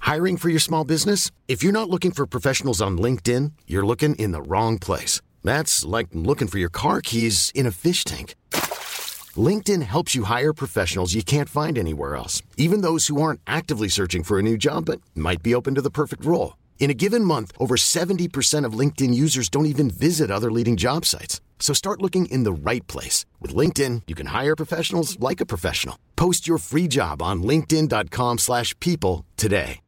Hiring for your small business? If you're not looking for professionals on LinkedIn, you're looking in the wrong place. That's like looking for your car keys in a fish tank. LinkedIn helps you hire professionals you can't find anywhere else, even those who aren't actively searching for a new job but might be open to the perfect role. In a given month, over 70% of LinkedIn users don't even visit other leading job sites. So start looking in the right place. With LinkedIn, you can hire professionals like a professional. Post your free job on linkedin.com/people today.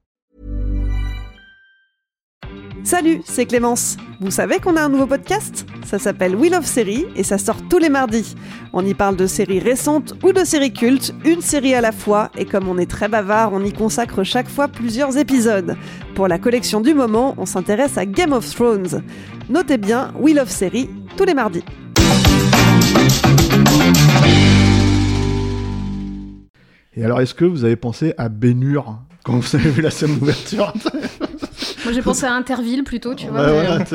Salut, c'est Clémence. Vous savez qu'on a un nouveau podcast ? Ça s'appelle We Love Séries et ça sort tous les mardis. On y parle de séries récentes ou de séries cultes, une série à la fois, et comme on est très bavard, on y consacre chaque fois plusieurs épisodes. Pour la collection du moment, on s'intéresse à Game of Thrones. Notez bien, We Love Séries, tous les mardis. Et alors, est-ce que vous avez pensé à Ben-Hur quand vous avez vu la scène d'ouverture ? Moi, j'ai pensé à Interville plutôt, tu vois. Ouais, mais... voilà,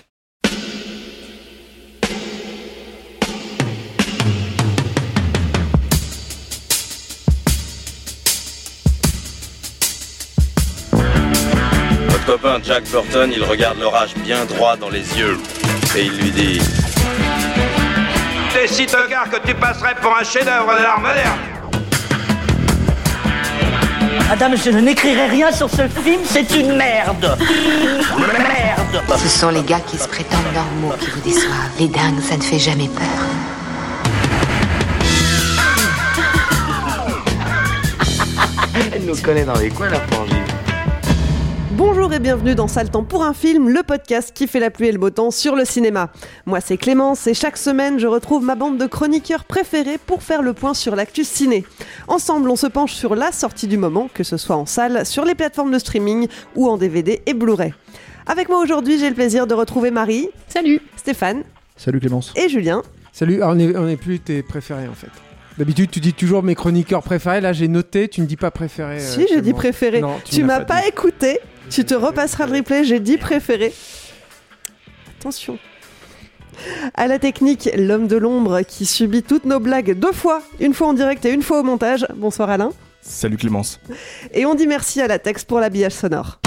Votre copain Jack Burton, il regarde l'orage bien droit dans les yeux et il lui dit: T'es si tocard que tu passerais pour un chef-d'œuvre de l'art moderne. Madame, je n'écrirai rien sur ce film, c'est une merde. Merde. Ce sont les gars qui se prétendent normaux qui vous déçoivent. Les dingues, ça ne fait jamais peur. Elle nous connaît dans les coins, la frangine. Bonjour et bienvenue dans Sale Temps pour un film, le podcast qui fait la pluie et le beau temps sur le cinéma. Moi c'est Clémence et chaque semaine je retrouve ma bande de chroniqueurs préférés pour faire le point sur l'actu ciné. Ensemble on se penche sur la sortie du moment, que ce soit en salle, sur les plateformes de streaming ou en DVD et Blu-ray. Avec moi aujourd'hui j'ai le plaisir de retrouver Marie. Salut. Stéphane. Salut Clémence. Et Julien. Salut, on est plus tes préférés en fait. D'habitude, tu dis toujours mes chroniqueurs préférés. Là, j'ai noté, tu ne dis pas préféré. Si, j'ai dit préféré. Non, tu m'as pas écouté. Tu te repasseras le replay. J'ai dit préféré. Attention. À la technique, l'homme de l'ombre qui subit toutes nos blagues deux fois. Une fois en direct et une fois au montage. Bonsoir Alain. Salut Clémence. Et on dit merci à Latex pour l'habillage sonore.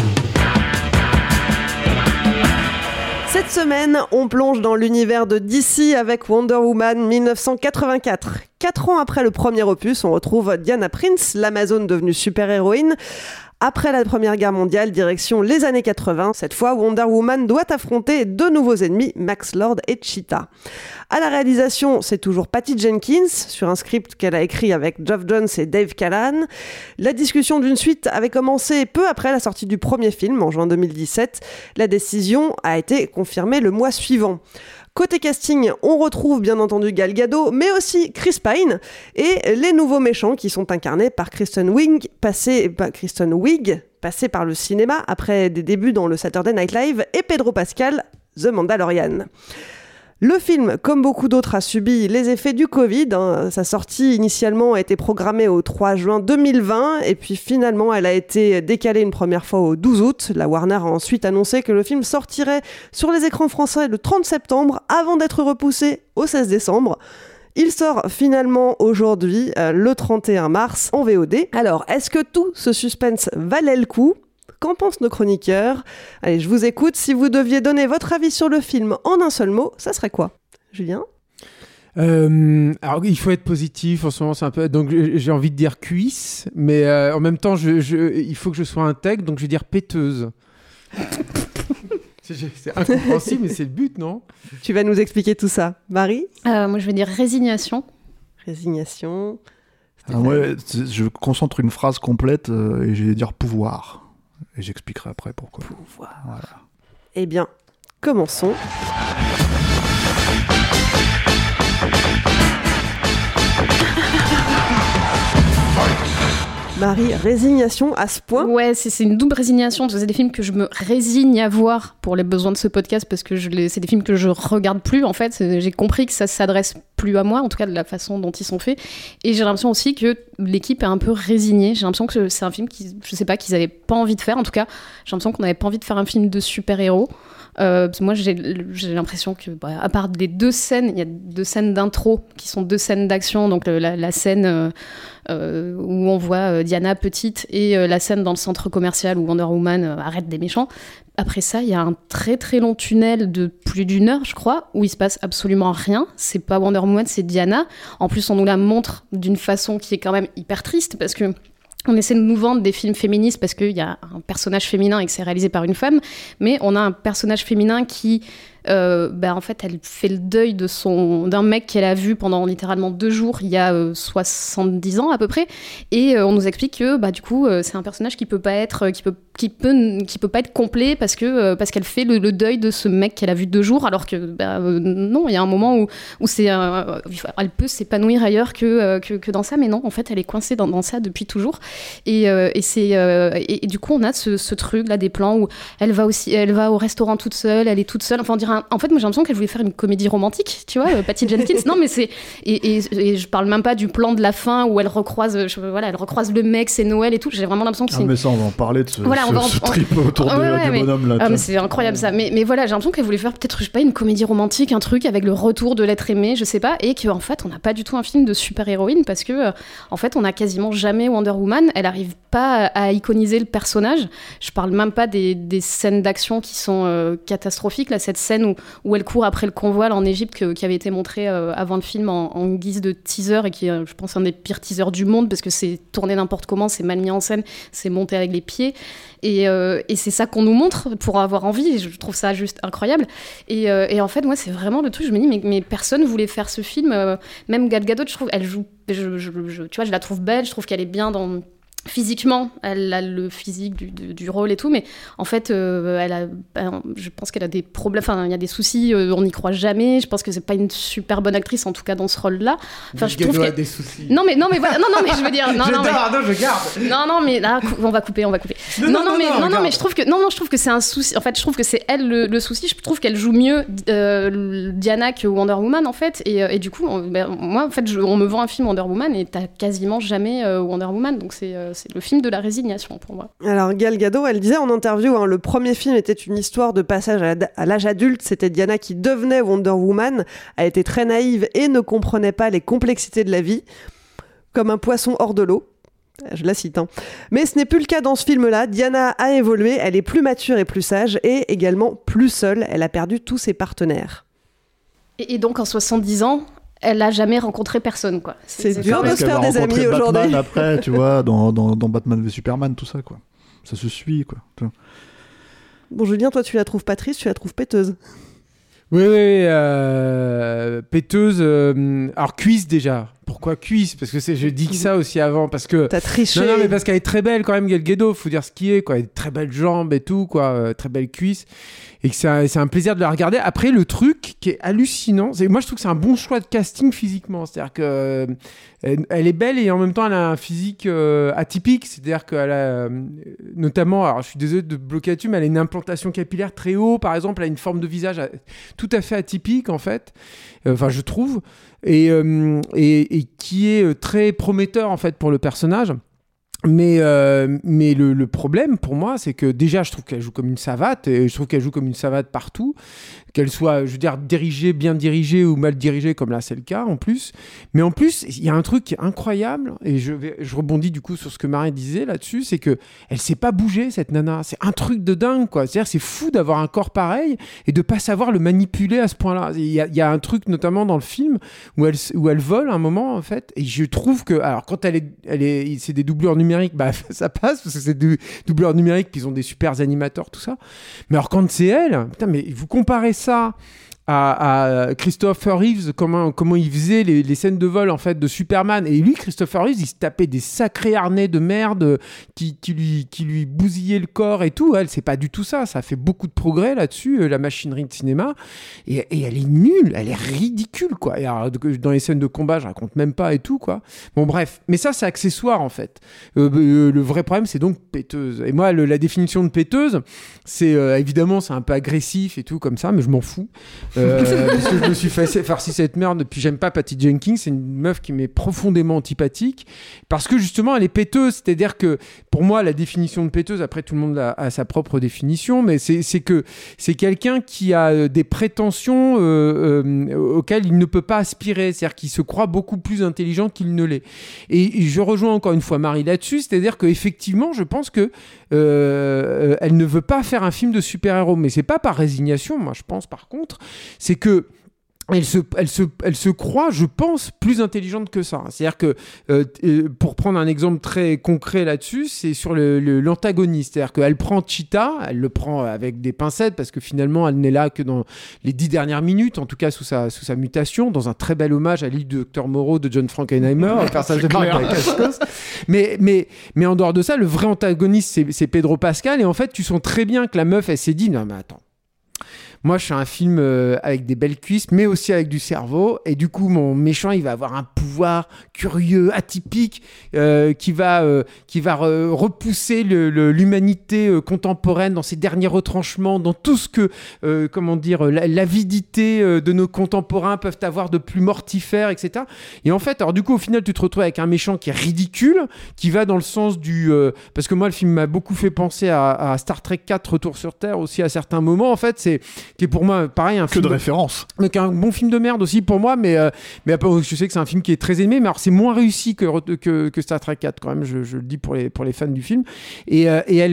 Cette semaine, on plonge dans l'univers de DC avec Wonder Woman 1984. 4 ans après le premier opus, on retrouve Diana Prince, l'Amazone devenue super-héroïne. Après la Première Guerre mondiale, direction les années 80. Cette fois, Wonder Woman doit affronter deux nouveaux ennemis, Max Lord et Cheetah. À la réalisation, c'est toujours Patty Jenkins, sur un script qu'elle a écrit avec Geoff Johns et Dave Callaham. La discussion d'une suite avait commencé peu après la sortie du premier film, en juin 2017. La décision a été confirmée le mois suivant. Côté casting, on retrouve bien entendu Gal Gadot, mais aussi Chris Pine et les nouveaux méchants qui sont incarnés par Kristen Wiig, passé par le cinéma après des débuts dans le Saturday Night Live, et Pedro Pascal, The Mandalorian. Le film, comme beaucoup d'autres, a subi les effets du Covid. Sa sortie initialement a été programmée au 3 juin 2020 et puis finalement elle a été décalée une première fois au 12 août. La Warner a ensuite annoncé que le film sortirait sur les écrans français le 30 septembre avant d'être repoussé au 16 décembre. Il sort finalement aujourd'hui, le 31 mars, en VOD. Alors, est-ce que tout ce suspense valait le coup ? Qu'en pensent nos chroniqueurs ? Allez, je vous écoute. Si vous deviez donner votre avis sur le film en un seul mot, ça serait quoi ? Julien ? Alors, il faut être positif. En ce moment, c'est un peu... Donc, j'ai envie de dire cuisse, mais en même temps, il faut que je sois intègre, donc je vais dire péteuse. C'est incompréhensible, mais c'est le but, non ? Tu vas nous expliquer tout ça. Marie ? Moi, je vais dire résignation. Résignation. Moi, je concentre une phrase complète et je vais dire pouvoir. Et j'expliquerai après pourquoi. Pouvoir. Voilà. Eh bien, commençons. Marie, résignation à ce point ? Ouais, c'est une double résignation. C'est des films que je me résigne à voir pour les besoins de ce podcast parce que c'est des films que je regarde plus. En fait, j'ai compris que ça s'adresse plus à moi, en tout cas de la façon dont ils sont faits. Et j'ai l'impression aussi que l'équipe est un peu résignée. J'ai l'impression que c'est un film je sais pas, qu'ils avaient pas envie de faire. En tout cas, j'ai l'impression qu'on n'avait pas envie de faire un film de super-héros. Moi, j'ai l'impression que, à part les deux scènes, il y a deux scènes d'intro qui sont deux scènes d'action. Donc la scène où on voit Diana petite et la scène dans le centre commercial où Wonder Woman arrête des méchants. Après ça, il y a un très très long tunnel de plus d'1 heure, je crois, où il se passe absolument rien. C'est pas Wonder Woman, c'est Diana. En plus, on nous la montre d'une façon qui est quand même hyper triste parce que on essaie de nous vendre des films féministes parce qu'il y a un personnage féminin et que c'est réalisé par une femme, mais on a un personnage féminin qui, en fait, elle fait le deuil d'un mec qu'elle a vu pendant littéralement 2 jours, il y a 70 ans à peu près, et on nous explique que du coup c'est un personnage qui peut pas être complet parce qu'elle fait le deuil de ce mec qu'elle a vu 2 jours, alors que non, il y a un moment où elle peut s'épanouir ailleurs que dans ça, mais non, en fait elle est coincée dans ça depuis toujours, et du coup on a ce truc là, des plans où elle va au restaurant toute seule, elle est toute seule, enfin on dirait en fait, moi j'ai l'impression qu'elle voulait faire une comédie romantique, tu vois, Patty Jenkins. Non, mais c'est et je parle même pas du plan de la fin où elle recroise le mec, c'est Noël et tout. J'ai vraiment l'impression que c'est. Mais ça, on va en parler de ce trip autour du bonhomme là. Mais c'est incroyable ça. Mais voilà, j'ai l'impression qu'elle voulait faire peut-être, je sais pas, une comédie romantique, un truc avec le retour de l'être aimé, je sais pas, et qu'en fait on n'a pas du tout un film de super-héroïne parce que en fait on a quasiment jamais Wonder Woman. Elle arrive pas à iconiser le personnage. Je parle même pas des scènes d'action qui sont catastrophiques. Là, cette scène où elle court après le convoi là, en Égypte qui avait été montré avant le film en guise de teaser et qui est, je pense, un des pires teasers du monde parce que c'est tourné n'importe comment, c'est mal mis en scène, c'est monté avec les pieds et c'est ça qu'on nous montre pour avoir envie. Je trouve ça juste incroyable et en fait moi c'est vraiment le truc, je me dis mais personne voulait faire ce film, même Gal Gadot, je trouve elle joue, tu vois, je la trouve belle, je trouve qu'elle est bien physiquement, elle a le physique du rôle et tout, mais en fait, je pense qu'elle a des problèmes, enfin, il y a des soucis, on n'y croit jamais, je pense que c'est pas une super bonne actrice, en tout cas dans ce rôle-là. Enfin, je trouve qu'elle a des soucis. Non, mais voilà, non, mais je veux dire, je garde. Non, mais là, on va couper. Non, mais je trouve que c'est un souci, en fait, je trouve que c'est elle le souci, je trouve qu'elle joue mieux Diana que Wonder Woman, en fait, et du coup, moi, en fait, on me vend un film Wonder Woman et t'as quasiment jamais Wonder Woman, donc c'est le film de la résignation pour moi. Alors Gal Gadot, elle disait en interview, le premier film était une histoire de passage à l'âge adulte, c'était Diana qui devenait Wonder Woman, a été très naïve et ne comprenait pas les complexités de la vie, comme un poisson hors de l'eau. Je la cite. Mais ce n'est plus le cas dans ce film-là. Diana a évolué, elle est plus mature et plus sage et également plus seule. Elle a perdu tous ses partenaires. Et donc en 70 ans, elle n'a jamais rencontré personne, quoi. C'est dur de se faire des amis aujourd'hui. Batman après, tu vois, dans Batman v Superman, tout ça, quoi. Ça se suit, quoi. Bon, Julien, toi, tu la trouves pas triste, tu la trouves péteuse. Oui, péteuse. Alors, cuisse déjà. Pourquoi cuisse ? Parce que je dis que ça aussi avant, parce que... T'as triché. Non, mais parce qu'elle est très belle quand même, Gal Gadot, faut dire ce qui est, quoi. Elle a de très belles jambes et tout, quoi. Très belles cuisses. Et que c'est un plaisir de la regarder. Après, le truc qui est hallucinant, moi je trouve que c'est un bon choix de casting physiquement. C'est-à-dire que elle est belle et en même temps elle a un physique atypique. C'est-à-dire qu'elle a notamment, alors je suis désolé de bloquer là-dessus, mais elle a une implantation capillaire très haut, par exemple. Elle a une forme de visage tout à fait atypique en fait. Enfin, je trouve. Et qui est très prometteur en fait pour le personnage. Mais le problème pour moi, c'est que déjà, je trouve qu'elle joue comme une savate, et je trouve qu'elle joue comme une savate partout, qu'elle soit, je veux dire, bien dirigée ou mal dirigée, comme là c'est le cas en plus. Mais en plus, il y a un truc qui est incroyable, et je rebondis du coup sur ce que Marie disait là-dessus, c'est que elle sait pas bouger, cette nana. C'est un truc de dingue, quoi. C'est-à-dire, c'est fou d'avoir un corps pareil et de pas savoir le manipuler à ce point-là. Il y a un truc notamment dans le film où elle vole un moment en fait, et je trouve que, alors quand c'est des doublures numériques, ça passe parce que c'est des doubleurs numériques puis ils ont des super animateurs, tout ça. Mais alors quand c'est elle, putain, mais vous comparez ça à Christopher Reeves, comment il faisait les scènes de vol en fait de Superman, et lui, Christopher Reeves, il se tapait des sacrés harnais de merde qui lui bousillaient le corps et tout. Elle, c'est pas du tout ça fait beaucoup de progrès là-dessus, la machinerie de cinéma, et elle est nulle, elle est ridicule, quoi. Et alors, dans les scènes de combat, je raconte même pas et tout, quoi. Bon bref, mais ça c'est accessoire en fait. Le vrai problème, c'est donc péteuse. Et moi, la définition de péteuse, c'est évidemment c'est un peu agressif et tout comme ça, mais je m'en fous. parce que je me suis farci cette merde. Puis j'aime pas Patty Jenkins, c'est une meuf qui m'est profondément antipathique parce que justement elle est péteuse. C'est-à-dire que pour moi la définition de péteuse, après tout le monde a sa propre définition, mais c'est que c'est quelqu'un qui a des prétentions auxquelles il ne peut pas aspirer, c'est-à-dire qu'il se croit beaucoup plus intelligent qu'il ne l'est. Et je rejoins encore une fois Marie là-dessus, c'est-à-dire qu'effectivement je pense que elle ne veut pas faire un film de super-héros, mais c'est pas par résignation. Moi je pense par contre c'est que elle se croit, je pense, plus intelligente que ça. C'est-à-dire que, pour prendre un exemple très concret là-dessus, c'est sur l'antagoniste. C'est-à-dire qu'elle prend Cheetah, elle le prend avec des pincettes, parce que finalement, elle n'est là que dans les 10 dernières minutes, en tout cas sous sa mutation, dans un très bel hommage à l'île du Dr Moreau de John Frankenheimer, un personnage de Marc Dacascos. Mais en dehors de ça, le vrai antagoniste, c'est Pedro Pascal. Et en fait, tu sens très bien que la meuf, elle s'est dit, non mais attends, moi, je fais un film avec des belles cuisses, mais aussi avec du cerveau. Et du coup, mon méchant, il va avoir un pouvoir curieux, atypique, qui va repousser l'humanité contemporaine dans ses derniers retranchements, dans tout ce que, l'avidité de nos contemporains peuvent avoir de plus mortifère, etc. Et en fait, alors du coup, au final, tu te retrouves avec un méchant qui est ridicule, qui va dans le sens du... parce que moi, le film m'a beaucoup fait penser à Star Trek 4, Retour sur Terre, aussi à certains moments. En fait, qui est pour moi pareil un film de référence, mais qui est un bon film de merde aussi pour moi, mais je sais que c'est un film qui est très aimé, mais alors c'est moins réussi que Star Trek 4 quand même, je le dis pour les fans du film, et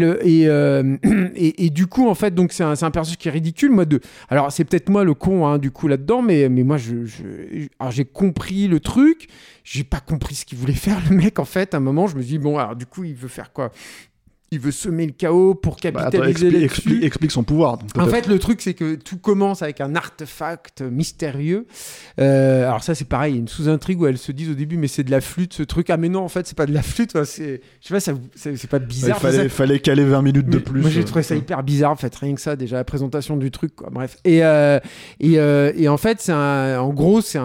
du coup en fait donc c'est un personnage qui est ridicule. Alors c'est peut-être moi le con hein, du coup là-dedans, mais moi alors j'ai compris le truc, j'ai pas compris ce qu'il voulait faire le mec en fait. À un moment je me dis bon alors du coup il veut faire quoi? Il veut semer le chaos pour capitaliser là-dessus. Explique son pouvoir. Donc, en fait, le truc, c'est que tout commence avec un artefact mystérieux. Alors ça, c'est pareil, il y a une sous-intrigue où elles se disent au début, mais c'est de la flûte, ce truc. Ah mais non, en fait, c'est pas de la flûte. Enfin, je sais pas, c'est pas bizarre. Il fallait caler 20 minutes de plus. Moi, j'ai trouvé ça hyper bizarre, en fait, rien que ça, déjà, la présentation du truc, quoi. Bref. Et en fait, en gros, c'est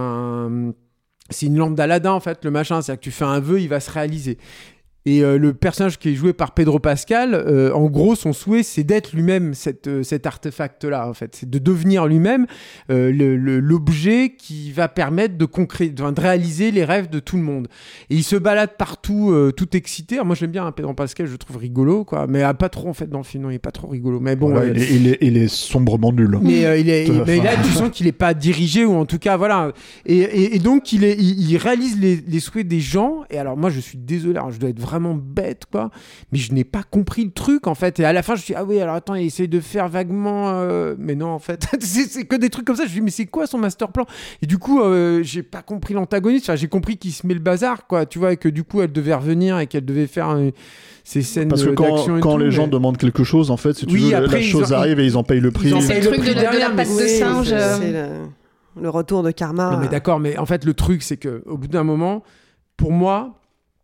une lampe d'Aladin, en fait, le machin. C'est-à-dire que tu fais un vœu, il va se réaliser. Et le personnage qui est joué par Pedro Pascal, en gros, son souhait, c'est d'être lui-même cet artefact-là, en fait. C'est de devenir lui-même l'objet qui va permettre de réaliser les rêves de tout le monde. Et il se balade partout, tout excité. Alors moi, j'aime bien Pedro Pascal, je le trouve rigolo, quoi. Mais pas trop, en fait, dans le film. Non, il est pas trop rigolo. Mais bon. Ouais, il est sombrement nul. Mais là, tu sens qu'il est pas dirigé, ou en tout cas, voilà. Et donc, il réalise les souhaits des gens. Et alors, moi, je suis désolé. Alors, je dois être vraiment bête quoi, mais je n'ai pas compris le truc en fait, et à la fin je me suis dit ah oui alors attends il essaye de faire vaguement mais non en fait c'est que des trucs comme ça. Je me suis dit mais c'est quoi son master plan? Et du coup j'ai pas compris l'antagoniste, enfin j'ai compris qu'il se met le bazar quoi, tu vois, et que du coup elle devait revenir et qu'elle devait faire ces scènes parce que quand les gens demandent quelque chose en fait, si tu veux, la chose arrive et ils en payent le prix. C'est le truc de la patte de singe, c'est le retour de karma. Non, mais d'accord, mais en fait le truc c'est que au bout d'un moment, pour moi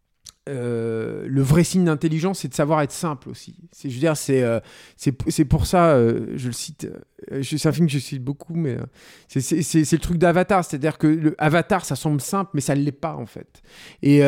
le vrai signe d'intelligence, c'est de savoir être simple aussi. Je veux dire, c'est pour ça, je le cite. C'est un film que je cite beaucoup, mais c'est le truc d'Avatar, c'est-à-dire que Avatar, ça semble simple, mais ça ne l'est pas en fait. Et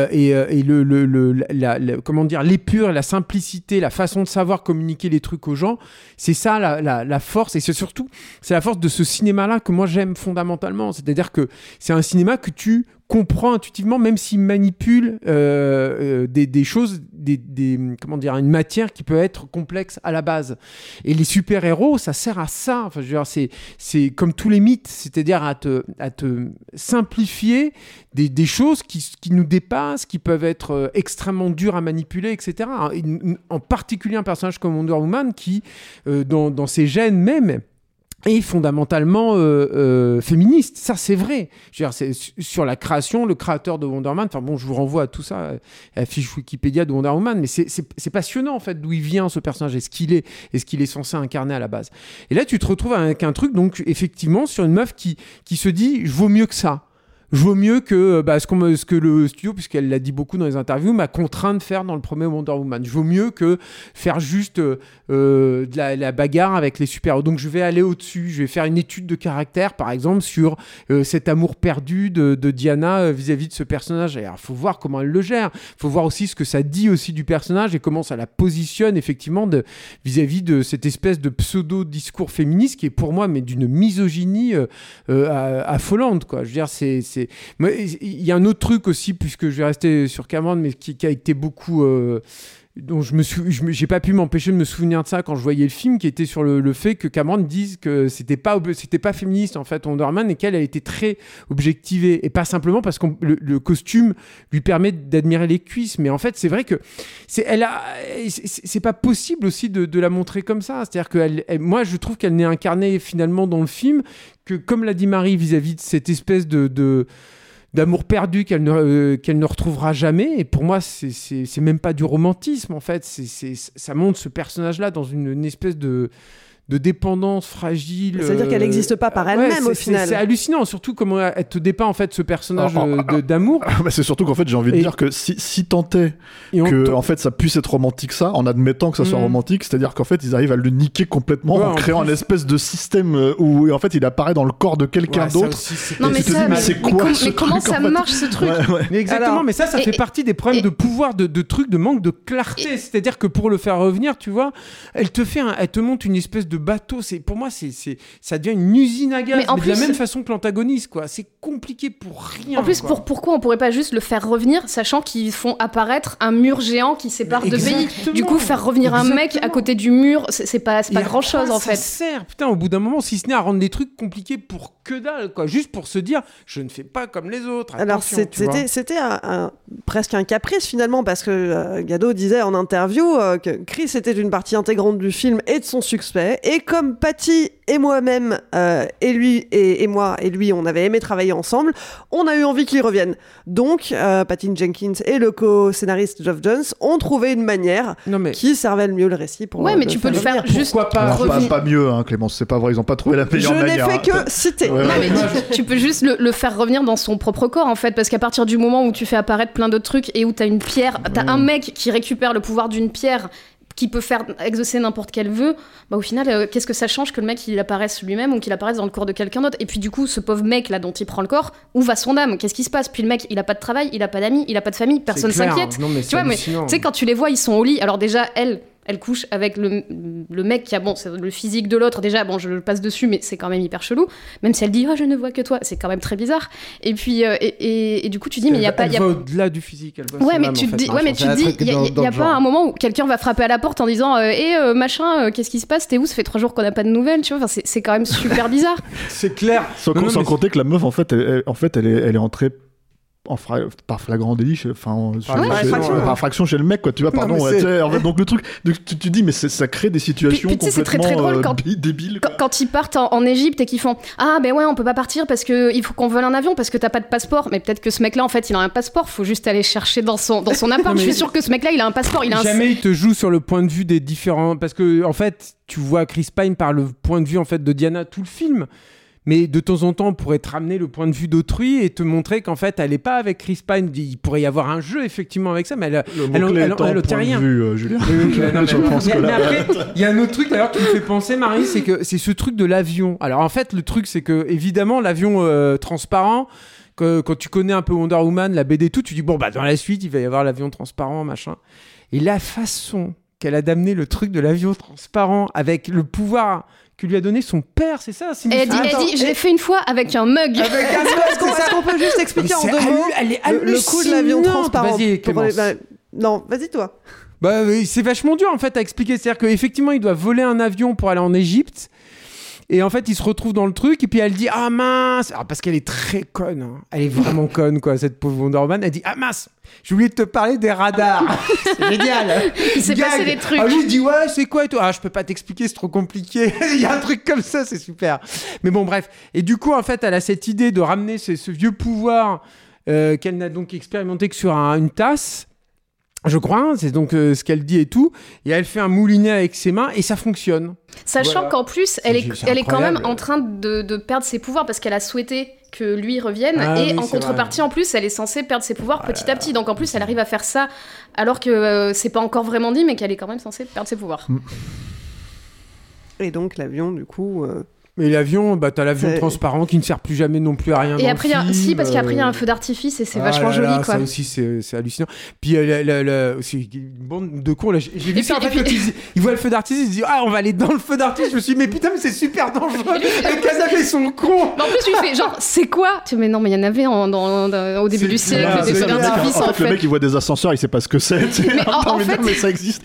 comment dire, l'épure, la simplicité, la façon de savoir communiquer les trucs aux gens, c'est ça la force. Et c'est surtout, c'est la force de ce cinéma-là que moi j'aime fondamentalement. C'est-à-dire que c'est un cinéma que tu comprend intuitivement, même s'il manipule des choses, comment dire, une matière qui peut être complexe à la base. Et les super-héros, ça sert à ça. Enfin, je veux dire, c'est comme tous les mythes, c'est-à-dire à te simplifier des choses qui nous dépassent, qui peuvent être extrêmement dures à manipuler, etc. En particulier un personnage comme Wonder Woman qui, dans ses gènes même, est fondamentalement féministe. Ça, c'est vrai. Je veux dire, c'est sur la création, le créateur de Wonder Woman. Enfin bon, je vous renvoie à tout ça, à la fiche Wikipédia de Wonder Woman. Mais c'est passionnant en fait d'où il vient ce personnage et ce qu'il est censé incarner à la base. Et là, tu te retrouves avec un truc donc effectivement sur une meuf qui se dit, je vaux mieux que ça. je vaux mieux que ce que le studio, puisqu'elle l'a dit beaucoup dans les interviews, m'a contraint de faire dans le premier Wonder Woman. Je vaux mieux que faire juste de la bagarre avec les super-héros. Donc je vais aller au-dessus, je vais faire une étude de caractère, par exemple, sur cet amour perdu de Diana vis-à-vis de ce personnage. Alors, faut voir comment elle le gère. Faut voir aussi ce que ça dit aussi du personnage et comment ça la positionne effectivement vis-à-vis de cette espèce de pseudo-discours féministe qui est pour moi mais d'une misogynie affolante, quoi. Je veux dire, il y a un autre truc aussi, puisque je vais rester sur Cameron, mais qui a été beaucoup... dont j'ai pas pu m'empêcher de me souvenir de ça quand je voyais le film, qui était sur le fait que Cameron dise que c'était pas féministe en fait Wonder Woman, et qu'elle a été très objectivée, et pas simplement parce que le costume lui permet d'admirer les cuisses, mais en fait c'est vrai que c'est pas possible aussi de la montrer comme ça. C'est-à-dire que moi je trouve qu'elle n'est incarnée finalement dans le film que, comme l'a dit Marie, vis-à-vis de cette espèce d'amour perdu qu'elle ne retrouvera jamais. Et pour moi, c'est même pas du romantisme, en fait. Ça montre ce personnage-là dans une espèce de dépendance fragile. C'est-à-dire qu'elle n'existe pas par elle-même, au final. C'est hallucinant, surtout comment elle te dépeint, en fait, ce personnage d'amour. C'est surtout qu'en fait, j'ai envie de dire que si tant est que en fait, ça puisse être romantique, ça, en admettant que ça soit romantique, c'est-à-dire qu'en fait, ils arrivent à le niquer complètement en créant un espèce de système où, en fait, il apparaît dans le corps de quelqu'un d'autre. Non, mais ça, mais comment ça marche, ce truc? Mais exactement, alors, mais ça fait partie des problèmes de pouvoir, de trucs, de manque de clarté. C'est-à-dire que pour le faire revenir, tu vois, elle te montre une espèce de bateau. Pour moi, ça devient une usine à gaz, mais de la même façon que l'antagoniste, quoi. C'est compliqué pour rien. En plus, pourquoi on pourrait pas juste le faire revenir, sachant qu'ils font apparaître un mur géant qui sépare deux pays. Du coup, faire revenir un mec à côté du mur, c'est pas grand-chose, en fait. Ça sert, putain, au bout d'un moment, si ce n'est à rendre des trucs compliqués pour que dalle, quoi. Juste pour se dire, je ne fais pas comme les autres. Alors, c'était presque un caprice, finalement, parce que Gadot disait en interview que Chris était une partie intégrante du film et de son succès. Et comme Patty et moi-même, et lui et moi et lui, on avait aimé travailler ensemble, on a eu envie qu'il revienne. Donc, Patty Jenkins et le co-scénariste Geoff Johns ont trouvé une manière qui servait le mieux le récit pour. Ouais, mais tu peux le faire juste. Pas mieux, hein, Clémence. C'est pas vrai, ils ont pas trouvé la meilleure manière. Je n'ai fait que citer. Non, mais tu peux juste le faire revenir dans son propre corps, en fait, parce qu'à partir du moment où tu fais apparaître plein d'autres trucs et où t'as une pierre, t'as un mec qui récupère le pouvoir d'une pierre qui peut faire exaucer n'importe quel vœu, bah au final, qu'est-ce que ça change que le mec il apparaisse lui-même ou qu'il apparaisse dans le corps de quelqu'un d'autre? Et puis du coup, ce pauvre mec là dont il prend le corps, où va son âme? Qu'est-ce qui se passe? Puis le mec, il a pas de travail, il a pas d'amis, il a pas de famille, personne s'inquiète. Tu vois, mais tu sais, quand tu les vois, ils sont au lit. Alors déjà, elle couche avec le mec qui a, bon, c'est le physique de l'autre. Déjà, bon, je le passe dessus, mais c'est quand même hyper chelou. Même si elle dit, oh, je ne vois que toi, c'est quand même très bizarre. Et puis, et du coup, tu dis, mais il y a pas. Elle va au-delà du physique. Elle voit mais tu te dis, il y a pas un moment où quelqu'un va frapper à la porte en disant, machin, qu'est-ce qui se passe? T'es où? Ça fait 3 jours qu'on n'a pas de nouvelles, tu vois. Enfin, c'est quand même super bizarre. C'est clair. Sans compter que la meuf, en fait, elle est entrée par flagrant délit, par fraction chez le mec, quoi. Tu vois, pardon. En fait, donc le truc, tu dis, mais ça crée des situations complètement c'est très drôle débiles. Quand ils partent en Égypte et qu'ils font, ah ben ouais, on peut pas partir parce que il faut qu'on vole un avion parce que t'as pas de passeport. Mais peut-être que ce mec-là, en fait, il a un passeport. Faut juste aller chercher dans son appart. Je suis sûr que ce mec-là, il a un passeport. Jamais il te joue sur le point de vue des différents, parce que en fait, tu vois Chris Pine par le point de vue en fait de Diana tout le film. Mais de temps en temps, on pourrait te ramener le point de vue d'autrui et te montrer qu'en fait, elle n'est pas avec Chris Pine. Il pourrait y avoir un jeu, effectivement, avec ça, mais elle n'obtient rien. Julien. Après, il y a un autre truc, d'ailleurs, qui me fait penser, Marie, c'est que c'est ce truc de l'avion. Alors, en fait, le truc, c'est que, évidemment, l'avion transparent, quand tu connais un peu Wonder Woman, la BD, tout, tu dis, bon, bah, dans la suite, il va y avoir l'avion transparent, machin. Et la façon qu'elle a d'amener le truc de l'avion transparent avec le pouvoir que lui a donné son père, c'est ça? Elle dit, je l'ai fait une fois avec un mug. Est-ce qu'on peut juste expliquer en 2 mots le coup de l'avion transparent? Vas-y, Clémence. Non, vas-y toi. Bah, c'est vachement dur en fait à expliquer. C'est-à-dire qu'effectivement, il doit voler un avion pour aller en Égypte. Et en fait, il se retrouve dans le truc, et puis elle dit, ah mince, parce qu'elle est très conne, hein. Elle est vraiment conne, quoi, cette pauvre Wonder Woman. Elle dit, ah mince, j'ai oublié de te parler des radars. C'est génial. Il s'est passé des trucs. Ah, lui, il dit, ouais, c'est quoi et tout? Ah, je peux pas t'expliquer, c'est trop compliqué. Il y a un truc comme ça, c'est super. Mais bon, bref. Et du coup, en fait, elle a cette idée de ramener ce vieux pouvoir qu'elle n'a donc expérimenté que sur une tasse. Je crois, c'est donc ce qu'elle dit et tout, et elle fait un moulinet avec ses mains et ça fonctionne. Sachant qu'en plus, elle est quand même en train de perdre ses pouvoirs parce qu'elle a souhaité que lui revienne, et en contrepartie, en plus, elle est censée perdre ses pouvoirs petit à petit. Donc en plus, elle arrive à faire ça alors que c'est pas encore vraiment dit, mais qu'elle est quand même censée perdre ses pouvoirs. Et donc l'avion, du coup... Mais l'avion, t'as l'avion transparent qui ne sert plus jamais non plus à rien. Et après, parce qu'après il y a un feu d'artifice et c'est vachement joli, quoi. Ça aussi, c'est hallucinant. Puis c'est une bande de cons. Là, j'ai vu ça en fait, quand ils voient le feu d'artifice, ils se disent on va aller dans le feu d'artifice. Je me suis dit mais putain, mais c'est super dangereux. Les Kazakhs ils sont cons. Mais en plus, lui fait genre c'est quoi? Mais non, mais il y en avait au début du siècle des feux d'artifice. En fait, le mec il voit des ascenseurs, il sait pas ce que c'est. Mais ça existe.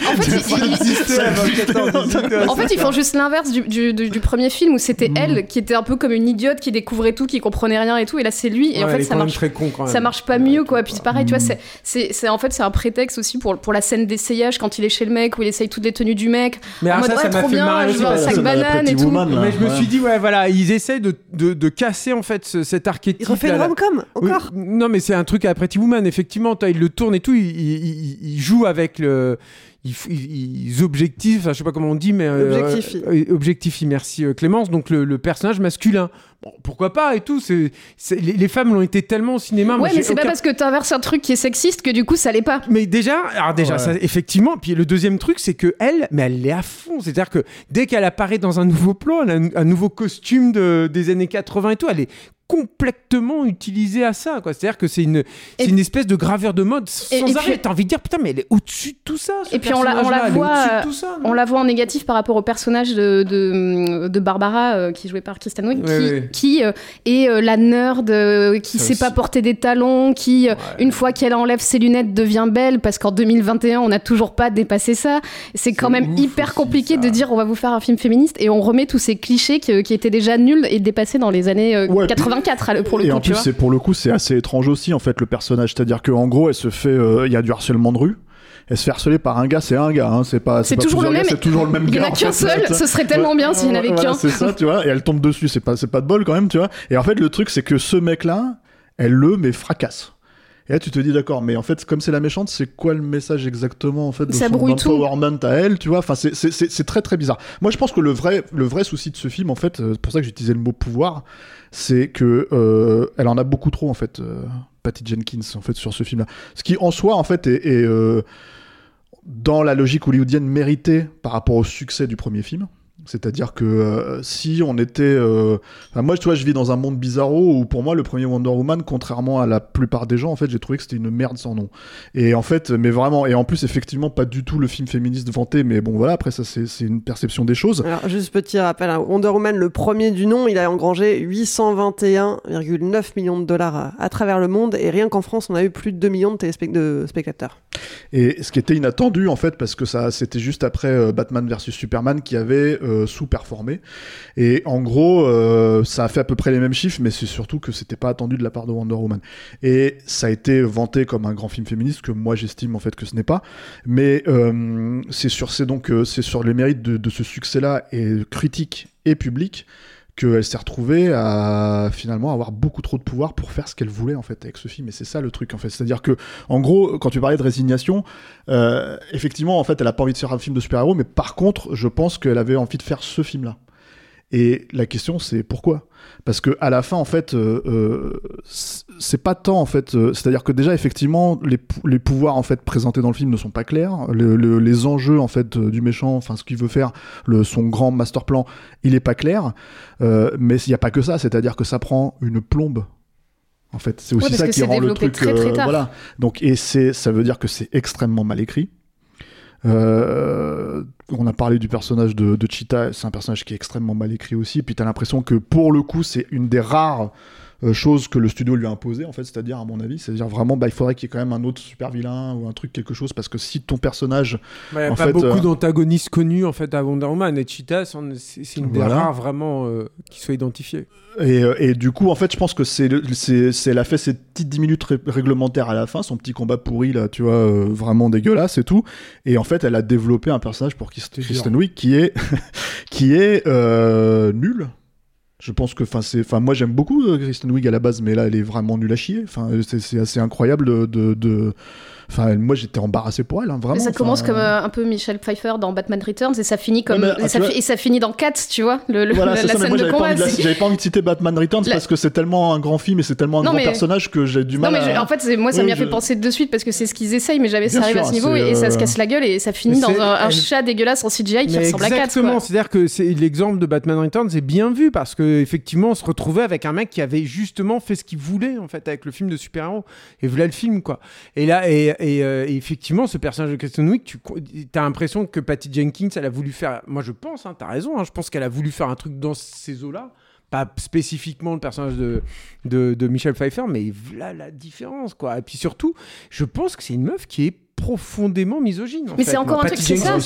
En fait, ils font juste l'inverse du premier film où c'était elle qui était un peu comme une idiote qui découvrait tout, qui comprenait rien et tout, et là c'est lui, et en fait ça marche pas mieux, quoi. Puis c'est pareil, tu vois, c'est en fait c'est un prétexte aussi pour la scène d'essayage quand il est chez le mec où il essaye toutes les tenues du mec, mais en mode ça m'a trop fait bien, marrer je veux un sac banane et tout. Mais je me suis dit ils essayent de casser en fait cet archétype. Il refait le rom-com encore. Non mais c'est un truc à Pretty Woman, effectivement, il le tourne et tout, il joue avec le... Ils objectifient, je sais pas comment on dit, mais objectifient, merci Clémence, donc le personnage masculin. Bon, pourquoi pas et tout, les femmes l'ont été tellement au cinéma. Ouais, mais c'est pas parce que t'inverses un truc qui est sexiste que du coup ça l'est pas. Mais déjà, ça, effectivement, puis le deuxième truc, c'est que elle l'est à fond, c'est-à-dire que dès qu'elle apparaît dans un nouveau plan, elle a un nouveau costume des années 80 et tout, elle est complètement utilisée à ça, quoi. C'est-à-dire que c'est une espèce de graveur de mode sans arrêt. T'as envie de dire putain, mais elle est au-dessus de tout ça. Et puis on la voit en négatif par rapport au personnage de Barbara qui est jouée par Kristen Wiig, qui est la nerd qui sait pas porter des talons, qui une fois qu'elle enlève ses lunettes devient belle, parce qu'en 2021 on n'a toujours pas dépassé ça. C'est quand même hyper compliqué de dire on va vous faire un film féministe et on remet tous ces clichés qui étaient déjà nuls et dépassés dans les années 80. Pour le et coup, en plus, c'est assez étrange aussi, en fait, le personnage. C'est-à-dire qu'en gros, elle se fait. Il y a du harcèlement de rue. Elle se fait harceler par un gars, c'est un gars. Hein, c'est toujours le même. C'est toujours le même gars. Il n'y en a qu'un seul, ce serait tellement bien s'il n'y en avait qu'un. C'est ça, tu vois. Et elle tombe dessus, c'est pas de bol quand même, tu vois. Et en fait, le truc, c'est que ce mec-là, elle le fracasse. Et là, tu te dis, d'accord, mais en fait, comme c'est la méchante, c'est quoi le message exactement, en fait, de son empowerment à elle, tu vois? Enfin, c'est très, très bizarre. Moi, je pense que le vrai souci de ce film, en fait, c'est pour ça que j'utilisais le mot pouvoir, c'est que elle en a beaucoup trop, en fait, Patty Jenkins, en fait, sur ce film-là. Ce qui, en soi, en fait, est dans la logique hollywoodienne méritée par rapport au succès du premier film. C'est-à-dire que si on était... moi, tu vois, je vis dans un monde bizarro où, pour moi, le premier Wonder Woman, contrairement à la plupart des gens, en fait, j'ai trouvé que c'était une merde sans nom. Et en fait, mais vraiment... Et en plus, effectivement, pas du tout le film féministe vanté, mais bon, voilà, après, ça, c'est une perception des choses. Alors, juste petit rappel, hein, Wonder Woman, le premier du nom, il a engrangé 821,9 millions de dollars à travers le monde, et rien qu'en France, on a eu plus de 2 millions de spectateurs. Et ce qui était inattendu, en fait, parce que c'était juste après Batman vs Superman qui avait sous-performé. Et en gros, ça a fait à peu près les mêmes chiffres, mais c'est surtout que c'était pas attendu de la part de Wonder Woman. Et ça a été vanté comme un grand film féministe, que moi j'estime en fait que ce n'est pas. Mais c'est sur les mérites de ce succès-là, et critique et public, qu'elle s'est retrouvée à finalement avoir beaucoup trop de pouvoir pour faire ce qu'elle voulait en fait avec ce film. Et c'est ça le truc en fait, c'est-à-dire que en gros, quand tu parlais de résignation, effectivement en fait elle a pas envie de faire un film de super-héros, mais par contre je pense qu'elle avait envie de faire ce film-là. Et la question c'est pourquoi ? Parce que à la fin en fait c'est pas tant en fait c'est-à-dire que déjà effectivement les pouvoirs en fait présentés dans le film ne sont pas clairs, les enjeux en fait du méchant, enfin ce qu'il veut faire, son grand master plan, il est pas clair, mais il y a pas que ça, c'est-à-dire que ça prend une plombe. En fait, c'est aussi ça qui rend le truc très tard. Voilà. Donc ça veut dire que c'est extrêmement mal écrit. On a parlé du personnage de Cheetah, c'est un personnage qui est extrêmement mal écrit aussi, puis t'as l'impression que pour le coup c'est une des rares choses que le studio lui a imposé en fait, c'est-à-dire à mon avis, c'est-à-dire vraiment il faudrait qu'il y ait quand même un autre super vilain ou un truc, quelque chose, parce que si ton personnage il n'y a pas beaucoup d'antagonistes connus en fait à Wonder Woman, et Cheetah c'est une des rares vraiment qui soit identifiée. Et du coup en fait je pense que elle a fait ses petites 10 minutes réglementaires à la fin, son petit combat pourri là, tu vois, vraiment dégueulasse et tout, et en fait elle a développé un personnage pour Kristen Wiig qui est nul. Je pense que, moi j'aime beaucoup Kristen Wiig à la base, mais là elle est vraiment nulle à chier. C'est assez incroyable Enfin, moi, j'étais embarrassé pour elle, vraiment. Mais ça commence comme un peu Michelle Pfeiffer dans Batman Returns et ça finit comme et ça finit dans Cats, tu vois, voilà, la scène de combat. J'avais pas envie de citer Batman Returns parce que c'est tellement un grand film et c'est tellement un grand personnage que j'ai du mal. En fait, ça m'y a fait penser de suite parce que c'est ce qu'ils essayent, mais jamais ça arrive à ce niveau et ça se casse la gueule et ça finit dans un chat dégueulasse en CGI qui ressemble à Cats. Exactement, c'est-à-dire que l'exemple de Batman Returns est bien vu parce que effectivement, on se retrouvait avec un mec qui avait justement fait ce qu'il voulait en fait avec le film de super-héros et voilà le film quoi. Et là et effectivement, ce personnage de Kristen Wiig, t'as l'impression que Patty Jenkins, elle a voulu faire. Moi, je pense, t'as raison. Je pense qu'elle a voulu faire un truc dans ces eaux-là. Pas spécifiquement le personnage de Michelle Pfeiffer, mais là la différence quoi. Et puis surtout, je pense que c'est une meuf qui est profondément misogyne. Mais c'est encore un truc, c'est ça.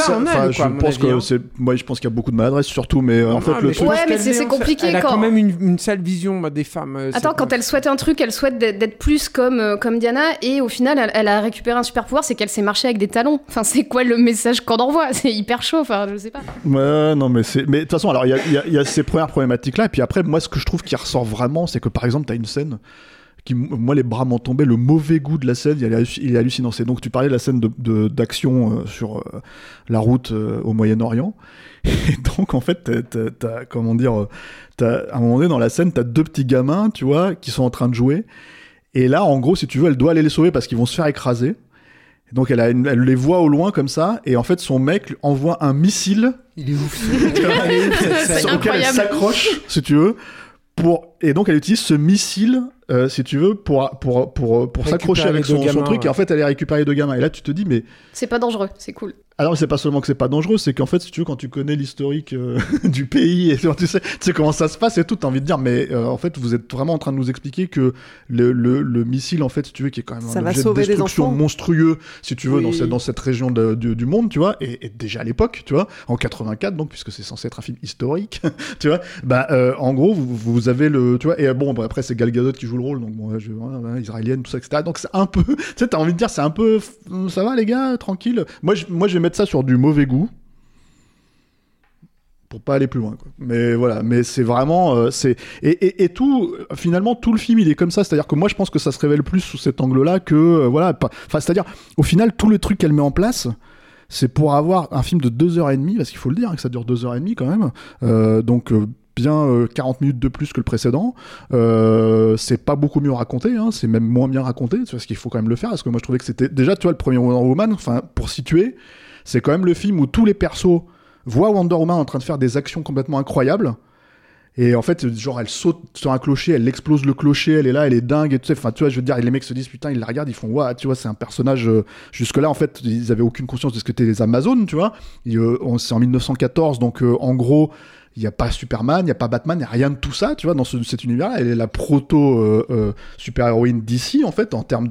Je pense qu'il y a beaucoup de maladresse surtout, mais en fait le truc. Ouais, mais c'est compliqué. Elle a quand même une sale vision des femmes. Attends, quand elle souhaite un truc, elle souhaite d'être plus comme Diana, et au final, elle a récupéré un super pouvoir, c'est qu'elle sait marcher avec des talons. Enfin, c'est quoi le message qu'on envoie ? C'est hyper chaud. Enfin, je sais pas. Ouais, non, mais de toute façon, alors il y a ces premières problématiques là, et puis après, moi, ce que je trouve qui ressort vraiment, c'est que par exemple, t'as une scène. Moi, les bras m'ont tombé, le mauvais goût de la scène, il est hallucinant. C'est donc, tu parlais de la scène d'action sur la route au Moyen-Orient. Et donc, en fait, t'as à un moment donné dans la scène, t'as deux petits gamins, tu vois, qui sont en train de jouer. Et là, en gros, si tu veux, elle doit aller les sauver parce qu'ils vont se faire écraser. Et donc, elle les voit au loin comme ça. Et en fait, son mec envoie un missile. Il est ouf. Auquel elle s'accroche, si tu veux. Et donc elle utilise ce missile, si tu veux, pour s'accrocher avec son truc, et en fait elle est récupérée de gamins. Et là tu te dis, mais. C'est pas dangereux, c'est cool. Alors c'est pas seulement que c'est pas dangereux, c'est qu'en fait, si tu veux, quand tu connais l'historique du pays, et tu sais comment ça se passe et tout, t'as envie de dire, mais en fait, vous êtes vraiment en train de nous expliquer que le missile, en fait, si tu veux, qui est quand même un objet de destruction monstrueux, si tu veux, dans cette région du monde, tu vois, et déjà à l'époque, tu vois, en 84, donc, puisque c'est censé être un film historique, tu vois, en gros, vous avez tu vois, et bon, après, c'est Gal Gadot qui joue le rôle, donc bon, israélienne, tout ça, etc. Donc c'est un peu, tu sais, t'as envie de dire, c'est un peu, ça va les gars, tranquille. Moi, je vais mettre ça sur du mauvais goût pour pas aller plus loin quoi. Mais voilà, mais c'est vraiment et tout, finalement tout le film il est comme ça, c'est-à-dire que moi je pense que ça se révèle plus sous cet angle-là que c'est-à-dire au final tout le truc qu'elle met en place c'est pour avoir un film de 2h30 parce qu'il faut le dire que ça dure 2h30 quand même, donc bien 40 minutes de plus que le précédent, c'est pas beaucoup mieux raconté, hein, c'est même moins bien raconté, parce qu'il faut quand même le faire, parce que moi je trouvais que c'était déjà, tu vois, le premier Wonder Woman, enfin pour situer, c'est quand même le film où tous les persos voient Wonder Woman en train de faire des actions complètement incroyables, et en fait genre elle saute sur un clocher, elle explose le clocher, elle est là, elle est dingue et tout ça, enfin tu vois, je veux dire, les mecs se disent putain, ils la regardent, ils font waouh, tu vois, c'est un personnage, jusque là en fait ils avaient aucune conscience de ce que étaient les Amazones, tu vois, c'est en 1914, donc en gros il n'y a pas Superman, il n'y a pas Batman, il n'y a rien de tout ça, tu vois, dans cet univers-là. Elle est la proto-super-héroïne d'ici, en fait, en termes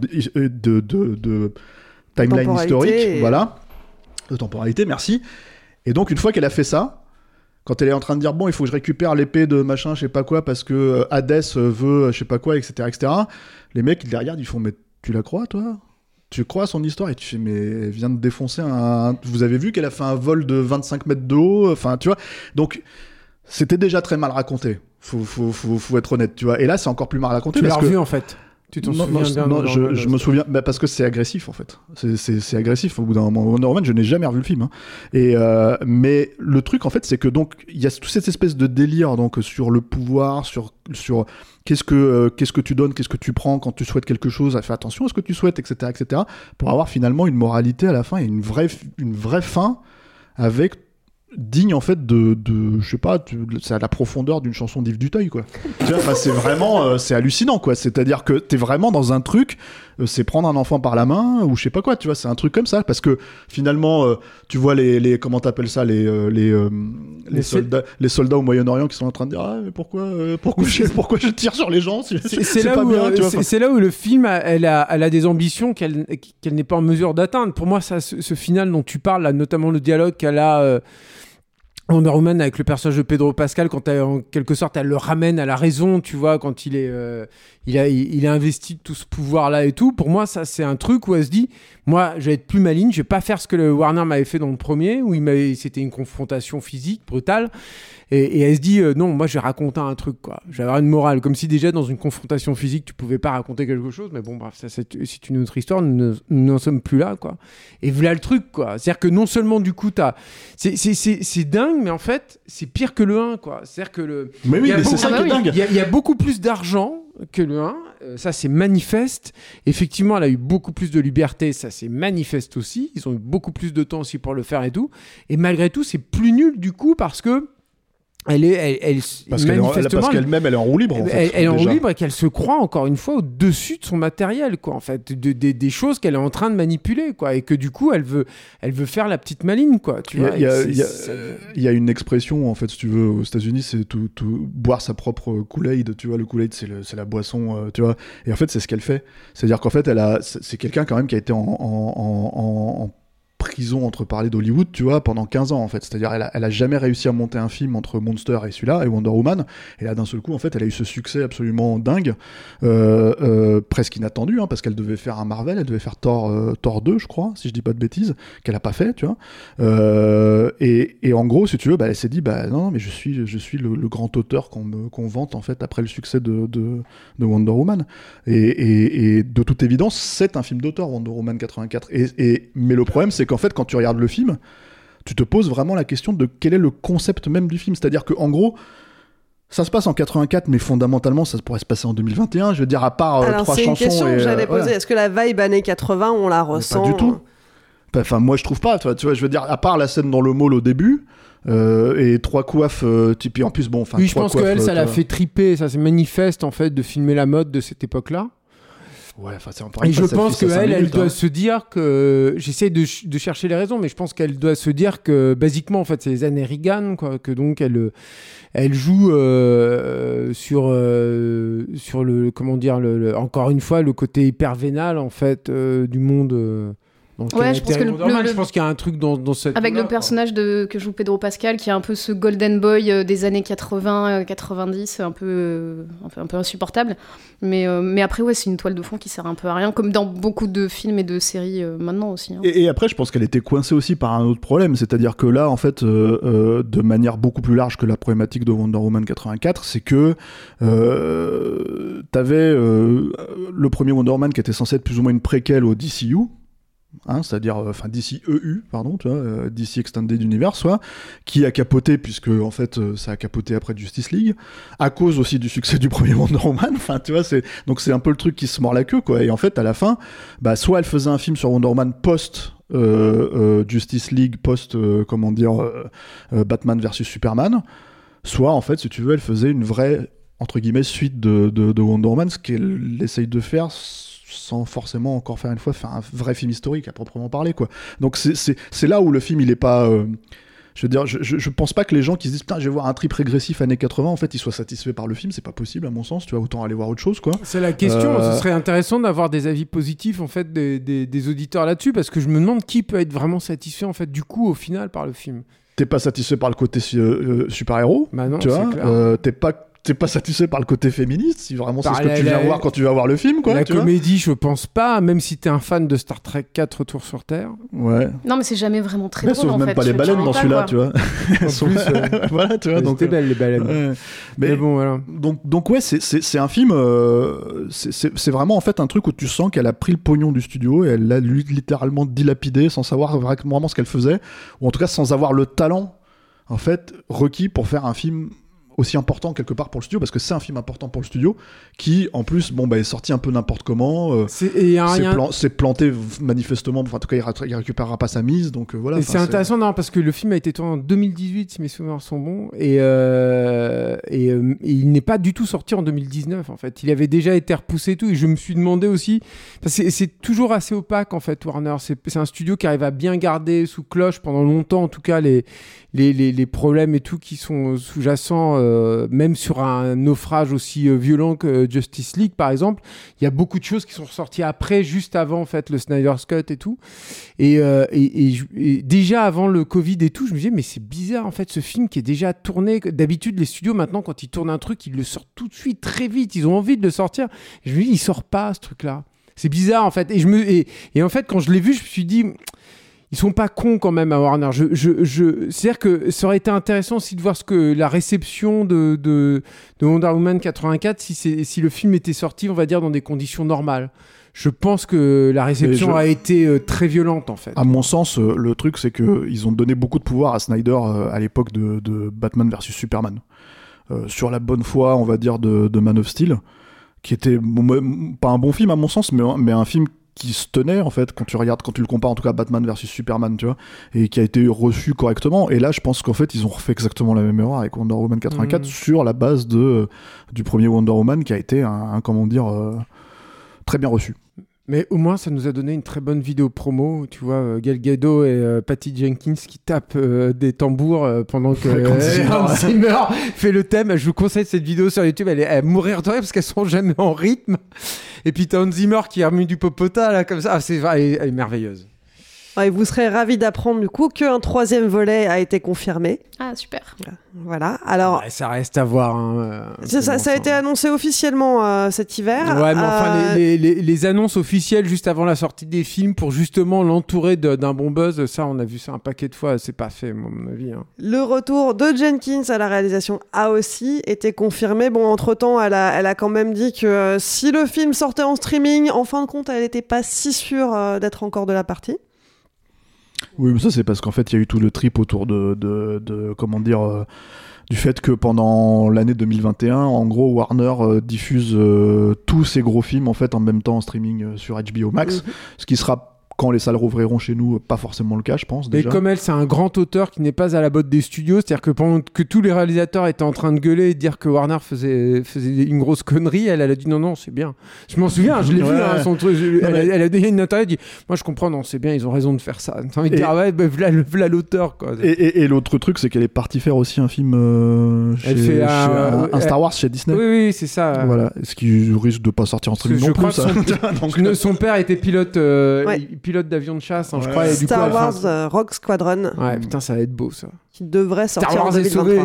de timeline historique, voilà, de temporalité, merci. Et donc, une fois qu'elle a fait ça, quand elle est en train de dire, bon, il faut que je récupère l'épée de machin, je sais pas quoi, parce que Hadès veut, je sais pas quoi, etc., les mecs, ils les regardent, ils font, mais tu la crois, toi ? Tu crois à son histoire et tu fais, mais elle vient de défoncer vous avez vu qu'elle a fait un vol de 25 mètres de haut, enfin, tu vois. Donc, c'était déjà très mal raconté. Faut être honnête, tu vois. Et là, c'est encore plus mal raconté. Tu l'as revu, en fait. Tu t'en souviens bien? Non, je me souviens, parce que c'est agressif, en fait. C'est agressif. Au bout d'un moment, Wonder Woman, je n'ai jamais revu le film. Hein. Mais le truc, en fait, c'est que donc, il y a toute cette espèce de délire donc, sur le pouvoir, sur qu'est-ce que tu donnes, qu'est-ce que tu prends quand tu souhaites quelque chose, fais attention à ce que tu souhaites, etc., pour avoir finalement une moralité à la fin et une vraie fin avec digne en fait de je sais pas, c'est à la profondeur d'une chanson d'Yves Duteil quoi. Tu vois, c'est vraiment c'est hallucinant quoi, c'est-à-dire que t'es vraiment dans un truc, c'est prendre un enfant par la main ou je sais pas quoi, tu vois, c'est un truc comme ça parce que finalement tu vois les comment t'appelles ça, les soldats au Moyen-Orient qui sont en train de dire ah mais pourquoi je tire sur les gens, c'est là pas où bien, tu vois, c'est là où le film elle a des ambitions qu'elle n'est pas en mesure d'atteindre. Pour moi ça, ce final dont tu parles là, notamment le dialogue qu'elle a Wonder Woman avec le personnage de Pedro Pascal, quand en quelque sorte elle le ramène à la raison, tu vois, quand il est investi de tout ce pouvoir là et tout. Pour moi, ça c'est un truc où elle se dit, moi je vais être plus maligne, je vais pas faire ce que le Warner m'avait fait dans le premier, où c'était une confrontation physique brutale. Et elle se dit non, moi je vais raconter un truc, quoi. Je vais avoir une morale, comme si déjà dans une confrontation physique tu pouvais pas raconter quelque chose, mais bon bref, ça c'est une autre histoire, nous n'en sommes plus là, quoi. Et voilà le truc, quoi. C'est-à-dire que non seulement du coup c'est dingue, mais en fait c'est pire que le 1, quoi. C'est-à-dire que mais oui, mais c'est ça qui est dingue. Il y a beaucoup plus d'argent que le 1, ça c'est manifeste. Effectivement, elle a eu beaucoup plus de liberté, ça c'est manifeste aussi. Ils ont eu beaucoup plus de temps aussi pour le faire et tout. Et malgré tout, c'est plus nul du coup parce que parce qu'elle-même elle est en roue libre en fait, elle est en roue libre et qu'elle se croit encore une fois au-dessus de son matériel, quoi, en fait, des choses qu'elle est en train de manipuler, quoi, et que du coup elle veut faire la petite maligne, quoi. Il y a une expression en fait, si tu veux, aux États-Unis, c'est tout boire sa propre Kool-Aid, tu vois. Le Kool-Aid c'est la boisson, tu vois, et en fait c'est ce qu'elle fait, c'est-à-dire qu'en fait c'est quelqu'un quand même qui a été en prison entre parler d'Hollywood, tu vois, pendant 15 ans en fait. C'est-à-dire elle a jamais réussi à monter un film entre Monster et celui-là, et Wonder Woman, et là d'un seul coup en fait elle a eu ce succès absolument dingue, presque inattendu, hein, parce qu'elle devait faire un Marvel, elle devait faire Thor 2 je crois, si je dis pas de bêtises, qu'elle a pas fait, tu vois, et en gros si tu veux, elle s'est dit non mais je suis le grand auteur qu'on vante en fait après le succès de Wonder Woman, et de toute évidence c'est un film d'auteur, Wonder Woman 84, mais le problème c'est qu'en fait, quand tu regardes le film, tu te poses vraiment la question de quel est le concept même du film. C'est-à-dire qu'en gros, ça se passe en 84, mais fondamentalement, ça pourrait se passer en 2021. Je veux dire, à part 3 chansons. C'est une question que j'allais poser. Est-ce que la vibe années 80, on la ressent? Pas du tout. Enfin, moi, je trouve pas. Tu vois, je veux dire, à part la scène dans le mall au début, et 3 coiffes, puis en plus, bon, enfin. Oui, je pense qu'elle, ça l'a fait triper. Ça, c'est manifeste, en fait, de filmer la mode de cette époque-là. Ouais, et je pense qu'elle doit se dire que j'essaie de chercher les raisons, mais je pense qu'elle doit se dire que basiquement en fait c'est les années Reagan, quoi, que donc elle joue sur le comment dire encore une fois le côté hyper vénal en fait du monde. Ouais, je pense que je pense qu'il y a un truc dans cette... Avec le personnage que joue Pedro Pascal, qui est un peu ce golden boy des années 80, 90, un peu insupportable. Mais après, ouais, c'est une toile de fond qui sert un peu à rien, comme dans beaucoup de films et de séries maintenant aussi. Hein. Et après, je pense qu'elle était coincée aussi par un autre problème, c'est-à-dire que là, en fait, de manière beaucoup plus large que la problématique de Wonder Woman 84, c'est que t'avais le premier Wonder Woman qui était censé être plus ou moins une préquelle au DCU, hein, c'est-à-dire DC EU, pardon, tu vois, DC Extended Universe, qui a capoté, puisque en fait ça a capoté après Justice League, à cause aussi du succès du premier Wonder Woman, enfin tu vois, donc c'est un peu le truc qui se mord la queue, quoi. Et en fait à la fin, soit elle faisait un film sur Wonder Woman post Justice League, post Batman versus Superman, soit en fait si tu veux elle faisait une vraie entre guillemets suite de Wonder Woman, ce qu'elle essaye de faire sans forcément encore faire un vrai film historique à proprement parler, quoi. Donc c'est là où le film il est pas je veux dire, je pense pas que les gens qui se disent putain je vais voir un trip régressif années 80 en fait ils soient satisfaits par le film, c'est pas possible à mon sens, tu vois, autant aller voir autre chose, quoi. C'est la question, ce serait intéressant d'avoir des avis positifs en fait des auditeurs là-dessus, parce que je me demande qui peut être vraiment satisfait en fait du coup au final par le film. T'es pas satisfait par le côté super-héros, bah non, tu vois, t'es pas satisfait par le côté féministe, si vraiment c'est ce que tu viens voir quand tu vas voir le film, quoi. La comédie, je pense pas, même si t'es un fan de Star Trek 4 Retour sur Terre. Ouais. Non, mais c'est jamais vraiment très drôle, en fait. Sauf même pas les baleines dans celui-là, tu vois. En plus, voilà, tu vois. C'était belle, les baleines. Ouais. Mais bon, voilà. Donc ouais, c'est un film, c'est vraiment en fait un truc où tu sens qu'elle a pris le pognon du studio et elle l'a littéralement dilapidé sans savoir vraiment ce qu'elle faisait, ou en tout cas sans avoir le talent, en fait, requis pour faire un film aussi important quelque part pour le studio, parce que c'est un film important pour le studio qui en plus est sorti un peu n'importe comment, c'est planté manifestement, enfin en tout cas il récupérera pas sa mise, donc voilà. Et c'est intéressant parce que le film a été tourné en 2018 si mes souvenirs sont bons, et il n'est pas du tout sorti en 2019 en fait, il avait déjà été repoussé et tout, et je me suis demandé aussi, parce que c'est toujours assez opaque en fait Warner, c'est un studio qui arrive à bien garder sous cloche pendant longtemps en tout cas les problèmes et tout qui sont sous-jacents même sur un naufrage aussi violent que Justice League, par exemple, il y a beaucoup de choses qui sont ressorties après, juste avant en fait le Snyder's Cut et tout. Et déjà avant le Covid et tout, je me disais mais c'est bizarre en fait ce film qui est déjà tourné. D'habitude les studios maintenant quand ils tournent un truc, ils le sortent tout de suite très vite. Ils ont envie de le sortir. Et je me dis il sort pas ce truc-là. C'est bizarre en fait. Et en fait quand je l'ai vu, je me suis dit ils sont pas cons quand même à Warner. C'est-à-dire que ça aurait été intéressant aussi de voir la réception de Wonder Woman 84 si le film était sorti, on va dire, dans des conditions normales. Je pense que la réception a été très violente en fait. À mon sens, le truc c'est que ils ont donné beaucoup de pouvoir à Snyder à l'époque de Batman vs Superman. Sur la bonne foi, on va dire, de Man of Steel, qui était pas un bon film à mon sens, mais un film qui se tenait en fait quand tu le compares en tout cas Batman versus Superman, tu vois, et qui a été reçu correctement. Et là je pense qu'en fait ils ont refait exactement la même erreur avec Wonder Woman 84 sur la base du premier Wonder Woman qui a été un très bien reçu. Mais au moins, ça nous a donné une très bonne vidéo promo. Tu vois, Gal Gadot et Patty Jenkins qui tapent des tambours pendant que Hans Zimmer fait le thème. Je vous conseille cette vidéo sur YouTube. Elle est à mourir de rire parce qu'elles sont jamais en rythme. Et puis t'as Hans Zimmer qui a remis du popota là comme ça. Elle est merveilleuse. Et vous serez ravis d'apprendre du coup qu'un 3e volet a été confirmé. Ah super. Voilà. Alors ça reste à voir. Ça a été annoncé officiellement cet hiver. Ouais, mais enfin les annonces officielles juste avant la sortie des films pour justement l'entourer d'un bon buzz, ça on a vu ça un paquet de fois. C'est pas fait à mon avis. Le retour de Jenkins à la réalisation a aussi été confirmé. Bon, entre temps, elle a quand même dit que si le film sortait en streaming, en fin de compte, elle n'était pas si sûre d'être encore de la partie. Oui, mais ça c'est parce qu'en fait il y a eu tout le trip autour de comment dire du fait que pendant l'année 2021, en gros Warner diffuse tous ses gros films en fait en même temps en streaming sur HBO Max, ce qui sera quand les salles rouvriront chez nous, pas forcément le cas, je pense. Déjà. Et comme elle, c'est un grand auteur qui n'est pas à la botte des studios, c'est-à-dire que pendant que tous les réalisateurs étaient en train de gueuler et de dire que Warner faisait une grosse connerie, elle a dit non, c'est bien. Je m'en souviens, je l'ai vu, son truc. Elle a donné une interview, elle dit moi je comprends, non, c'est bien, ils ont raison de faire ça. T'as envie de dire, ouais, voilà l'auteur, quoi. Et l'autre truc, c'est qu'elle est partie faire aussi un film un Star Wars chez Disney. Oui, c'est ça. Voilà, ce qui risque de pas sortir en streaming non plus. Son père était pilote d'avion de chasse, je crois. Et du Star Wars Rogue Squadron. Ouais, putain, ça va être beau, ça. Qui devrait sortir en 2023.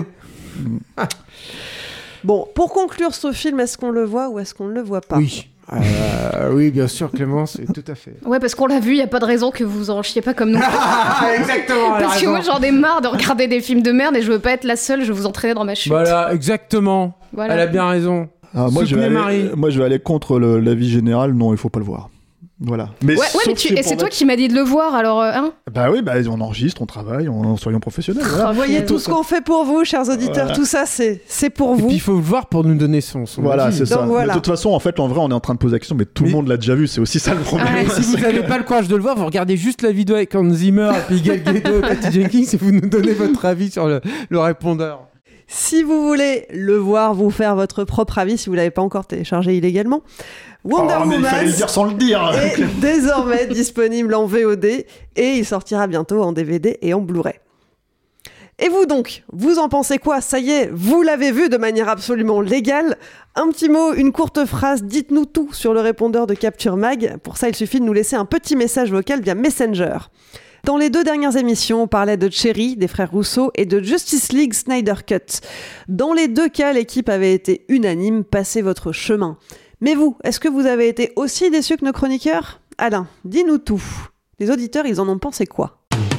Bon, pour conclure ce film, est-ce qu'on le voit ou est-ce qu'on ne le voit pas ? Oui. Oui, bien sûr, Clémence, tout à fait. Ouais, parce qu'on l'a vu, il n'y a pas de raison que vous en chiez pas comme nous. Exactement. Parce que moi, j'en ai marre de regarder des films de merde et je veux pas être la seule, je veux vous entraîner dans ma chute. Voilà, exactement. Voilà. Elle a bien raison. Moi, je vais aller contre l'avis général. Non, il faut pas le voir. Voilà. Mais c'est toi qui m'as dit de le voir, alors hein ? Bah oui, on enregistre, on travaille, soyons professionnels. Voilà. Vous voyez tout ce qu'on fait pour vous, chers auditeurs, tout ça, c'est pour vous. Et puis il faut le voir pour nous donner son voilà, avis. c'est ça. Voilà. Mais de toute façon, en fait, en vrai, on est en train de poser la question, mais tout le monde l'a déjà vu, c'est aussi ça le problème. Si vous n'avez pas le courage de le voir, vous regardez juste la vidéo avec Hans Zimmer, et puis Gal Gadot et Patty Jenkins, et vous nous donnez votre avis sur le répondeur. Si vous voulez le voir, vous faire votre propre avis, si vous ne l'avez pas encore téléchargé illégalement, Wonder Woman il fallait le dire sans le dire. Est désormais disponible en VOD et il sortira bientôt en DVD et en Blu-ray. Et vous donc, vous en pensez quoi ? Ça y est, vous l'avez vu de manière absolument légale. Un petit mot, une courte phrase, dites-nous tout sur le répondeur de Capture Mag. Pour ça, il suffit de nous laisser un petit message vocal via Messenger. Dans les 2 dernières émissions, on parlait de Cherry, des frères Russo, et de Justice League Snyder Cut. Dans les 2 cas, l'équipe avait été unanime, passez votre chemin. Mais vous, est-ce que vous avez été aussi déçus que nos chroniqueurs ? Alain, dis-nous tout. Les auditeurs, ils en ont pensé quoi ?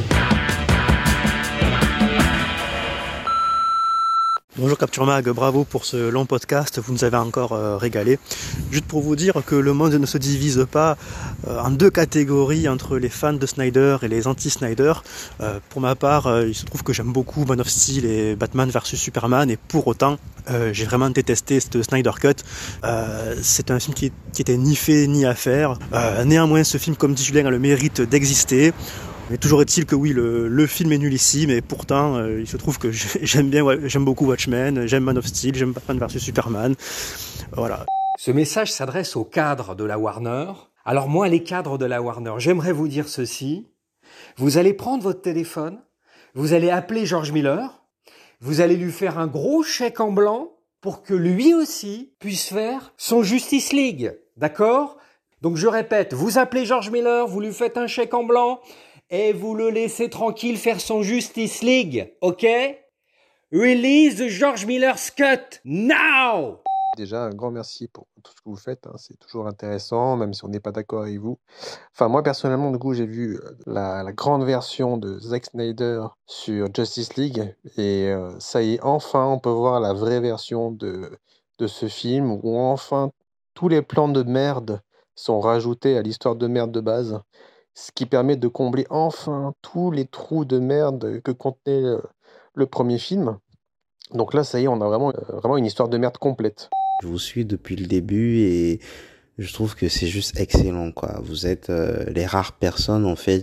Bonjour Capture Mag, bravo pour ce long podcast, vous nous avez encore régalé. Juste pour vous dire que le monde ne se divise pas en 2 catégories entre les fans de Snyder et les anti-Snyder. Pour ma part, il se trouve que j'aime beaucoup Man of Steel et Batman vs Superman, et pour autant, j'ai vraiment détesté ce Snyder Cut. C'est un film qui était ni fait ni à faire. Néanmoins, ce film, comme dit Julien, a le mérite d'exister. Mais toujours est-il que oui, le film est nul ici, mais pourtant, il se trouve que j'aime beaucoup Watchmen, j'aime Man of Steel, j'aime Batman vs Superman, voilà. Ce message s'adresse aux cadres de la Warner. Alors moi, les cadres de la Warner, j'aimerais vous dire ceci. Vous allez prendre votre téléphone, vous allez appeler George Miller, Vous allez lui faire un gros chèque en blanc pour que lui aussi puisse faire son Justice League. D'accord ? Donc je répète, vous appelez George Miller, vous lui faites un chèque en blanc et vous le laissez tranquille faire son Justice League. Ok ? Release the George Miller's cut now! Déjà, un grand merci pour tout ce que vous faites. C'est toujours intéressant, même si on n'est pas d'accord avec vous. Enfin, moi, personnellement, du coup, j'ai vu la grande version de Zack Snyder sur Justice League. Et ça y est, enfin, on peut voir la vraie version de ce film, où enfin, tous les plans de merde sont rajoutés à l'histoire de merde de base. Ce qui permet de combler enfin tous les trous de merde que contenait le premier film. Donc là, ça y est, on a vraiment une histoire de merde complète. Je vous suis depuis le début et je trouve que c'est juste excellent, quoi. Vous êtes les rares personnes, en fait,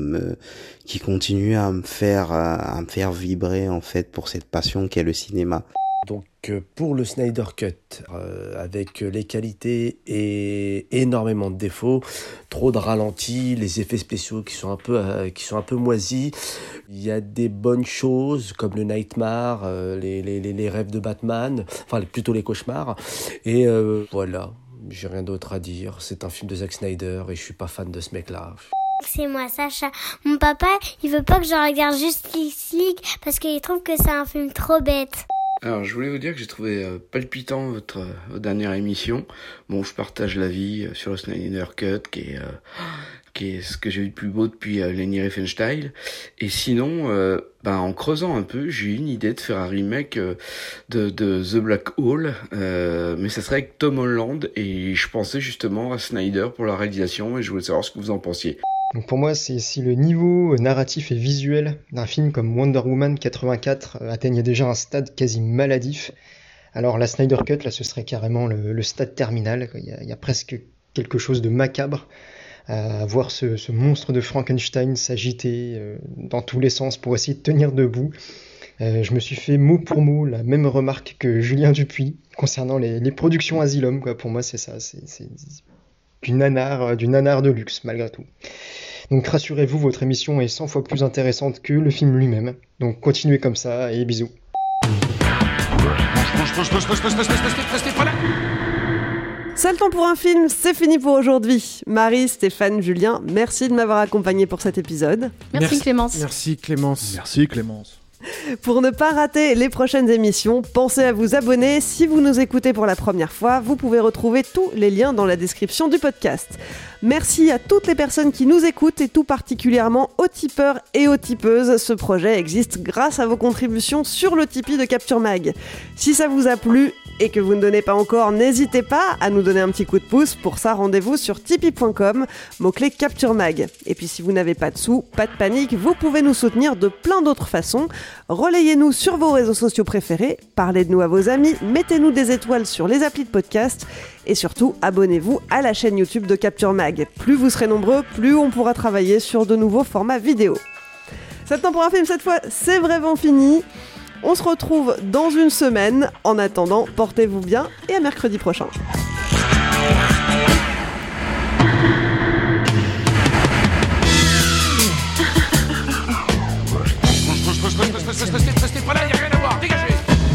qui continuent à me faire vibrer, en fait, pour cette passion qu'est le cinéma. Donc pour le Snyder Cut, avec les qualités et énormément de défauts, trop de ralentis, les effets spéciaux qui sont un peu moisis. Il y a des bonnes choses comme le Nightmare, les rêves de Batman, enfin plutôt les cauchemars. Et voilà, j'ai rien d'autre à dire. C'est un film de Zack Snyder et je suis pas fan de ce mec-là. C'est moi, Sacha. Mon papa, il veut pas que je regarde Justice League parce qu'il trouve que c'est un film trop bête. Alors, je voulais vous dire que j'ai trouvé palpitant votre dernière émission. Bon, je partage l'avis sur le Snyder Cut, qui est ce que j'ai vu de plus beau depuis Leni Riefenstahl. Et sinon, en creusant un peu, j'ai eu une idée de faire un remake de The Black Hole, mais ça serait avec Tom Holland, et je pensais justement à Snyder pour la réalisation, et je voulais savoir ce que vous en pensiez. Donc pour moi, c'est si le niveau narratif et visuel d'un film comme Wonder Woman 84 atteignait déjà un stade quasi maladif, alors la Snyder Cut, là, ce serait carrément le stade terminal. Il y a presque quelque chose de macabre à voir ce monstre de Frankenstein s'agiter dans tous les sens pour essayer de tenir debout. Je me suis fait mot pour mot la même remarque que Julien Dupuis concernant les productions Asylum, quoi. Pour moi, c'est ça, c'est du nanar de luxe, malgré tout. Donc rassurez-vous, votre émission est 100 fois plus intéressante que le film lui-même. Donc continuez comme ça et bisous. C'est le temps pour un film, c'est fini pour aujourd'hui. Marie, Stéphane, Julien, merci de m'avoir accompagné pour cet épisode. Merci Clémence. Merci Clémence. Merci Clémence. Pour ne pas rater les prochaines émissions, pensez à vous abonner. Si vous nous écoutez pour la première fois, vous pouvez retrouver tous les liens dans la description du podcast. Merci à toutes les personnes qui nous écoutent et tout particulièrement aux tipeurs et aux tipeuses. Ce projet existe grâce à vos contributions sur le Tipeee de Capture Mag. Si ça vous a plu et que vous ne donnez pas encore, n'hésitez pas à nous donner un petit coup de pouce. Pour ça, rendez-vous sur tipeee.com, mot-clé Capture Mag. Et puis si vous n'avez pas de sous, pas de panique, vous pouvez nous soutenir de plein d'autres façons. Relayez-nous sur vos réseaux sociaux préférés, parlez de nous à vos amis, mettez-nous des étoiles sur les applis de podcast et surtout, abonnez-vous à la chaîne YouTube de Capture Mag. Plus vous serez nombreux, plus on pourra travailler sur de nouveaux formats vidéo. C'est le temps pour un film, cette fois, c'est vraiment fini. On se retrouve dans une semaine. En attendant, portez-vous bien et à mercredi prochain. Restez pas là, y a rien à voir, dégagez!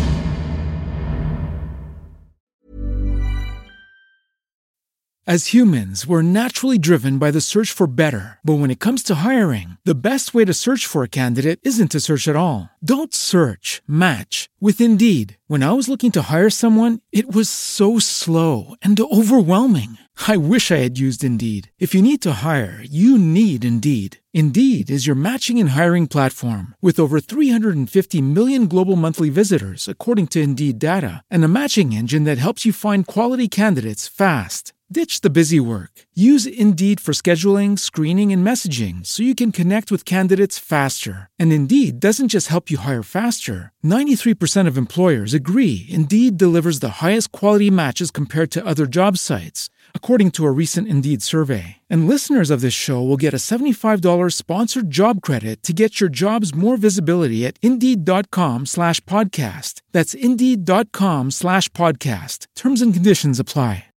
As humans, we're naturally driven by the search for better. But when it comes to hiring, the best way to search for a candidate isn't to search at all. Don't search, match with Indeed. When I was looking to hire someone, it was so slow and overwhelming. I wish I had used Indeed. If you need to hire, you need Indeed. Indeed is your matching and hiring platform with over 350 million global monthly visitors, according to Indeed data, and a matching engine that helps you find quality candidates fast. Ditch the busy work. Use Indeed for scheduling, screening, and messaging so you can connect with candidates faster. And Indeed doesn't just help you hire faster. 93% of employers agree Indeed delivers the highest quality matches compared to other job sites, according to a recent Indeed survey. And listeners of this show will get a $75 sponsored job credit to get your jobs more visibility at Indeed.com/podcast. That's Indeed.com/podcast. Terms and conditions apply.